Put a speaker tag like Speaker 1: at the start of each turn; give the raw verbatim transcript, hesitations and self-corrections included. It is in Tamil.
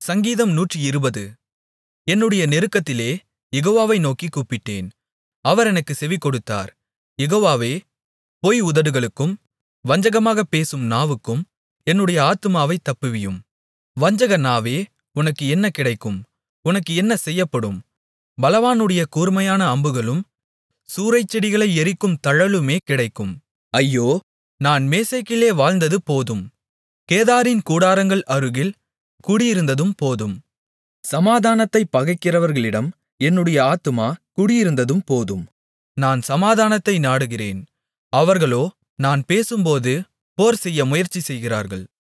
Speaker 1: சங்கீதம் நூற்று இருபது. என்னுடைய நெருக்கத்திலே யெகோவாவை நோக்கிக் கூப்பிட்டேன், அவர் எனக்குச் செவிகொடுத்தார். யெகோவாவே, பொய் உதடுகளுக்கும் வஞ்சகமாகப் பேசும் நாவுக்கும் என்னுடைய ஆத்துமாவைத் தப்புவியும். வஞ்சக நாவே, உனக்கு என்ன கிடைக்கும்? உனக்கு என்ன செய்யப்படும்? பலவானுடைய கூர்மையான அம்புகளும் சூரைச்செடிகளை எரிக்கும் தழலுமே கிடைக்கும். ஐயோ, நான் மேசேக்கிலே வாழ்ந்தது போதும், கேதாரின் கூடாரங்கள் அருகில் குடியிருந்ததும் போதும். சமாதானத்தைப் பகைக்கிறவர்களிடம் என்னுடைய ஆத்துமா குடியிருந்ததும் போதும். நான் சமாதானத்தை நாடுகிறேன், அவர்களோ நான் பேசும்போது போர்செய்ய முயற்சி செய்கிறார்கள்.